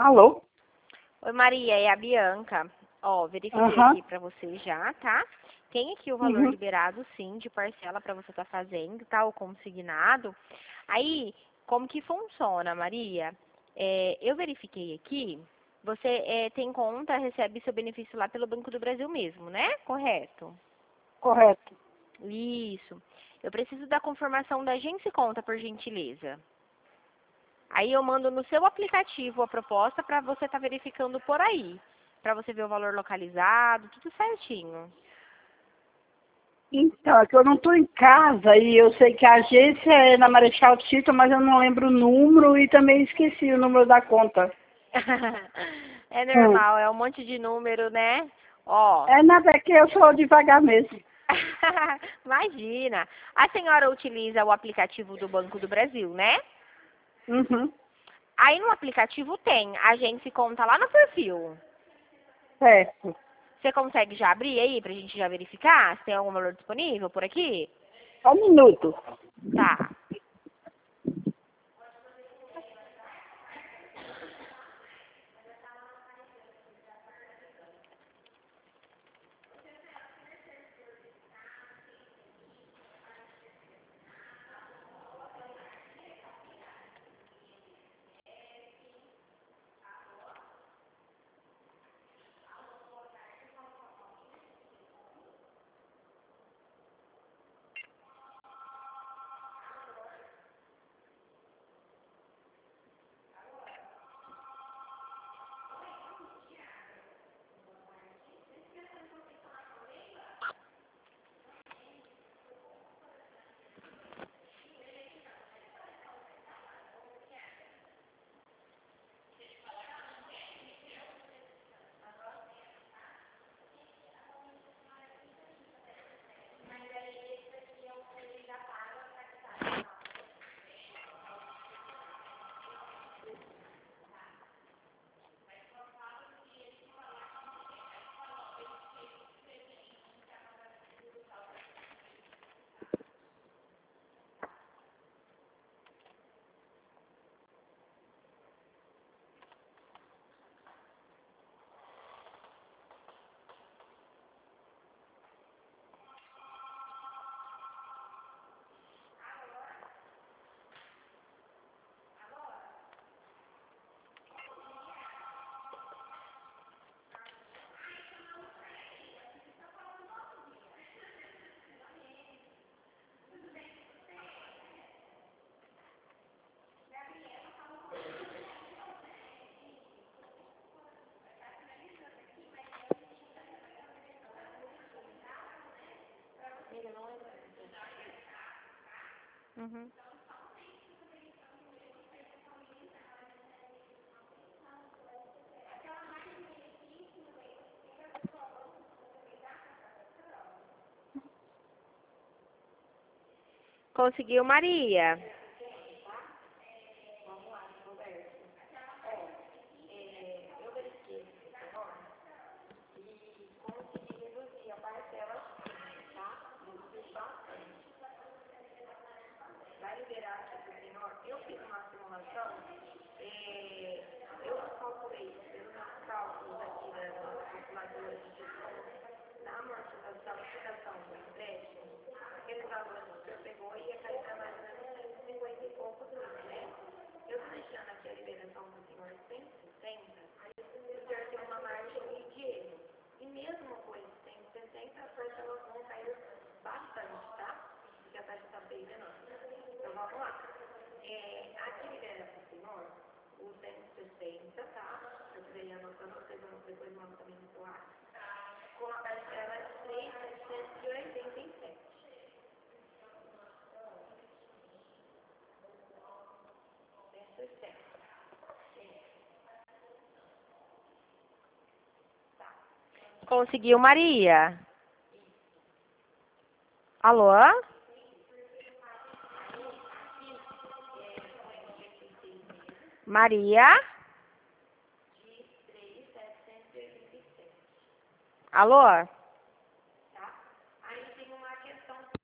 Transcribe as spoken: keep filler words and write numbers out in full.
Alô? Oi, Maria, é a Bianca. Ó, verifiquei Aham. aqui pra você já, tá? Tem aqui o valor Uhum. liberado, sim, de parcela pra você estar fazendo, tá? O consignado. Aí, como que funciona, Maria? É, eu verifiquei aqui, você é, tem conta, recebe seu benefício lá pelo Banco do Brasil mesmo, né? Correto? Correto. Isso. Eu preciso da confirmação da Agência Conta, por gentileza. Aí eu mando no seu aplicativo a proposta para você estar verificando por aí. Para você ver o valor localizado, tudo certinho. Então, é que eu não estou em casa e eu sei que a agência é na Marechal Tito, mas eu não lembro o número e também esqueci o número da conta. É Hum. normal, é um monte de número, né? Ó. É nada, é que eu sou devagar mesmo. Imagina. A senhora utiliza o aplicativo do Banco do Brasil, né? Uhum. Aí no aplicativo tem, a gente conta lá no perfil. Certo. Você consegue já abrir aí pra gente já verificar se tem algum valor disponível por aqui? Só um minuto. Tá. Uhum. Conseguiu, Maria? Conseguiu, Maria? Alô? Maria? Alô?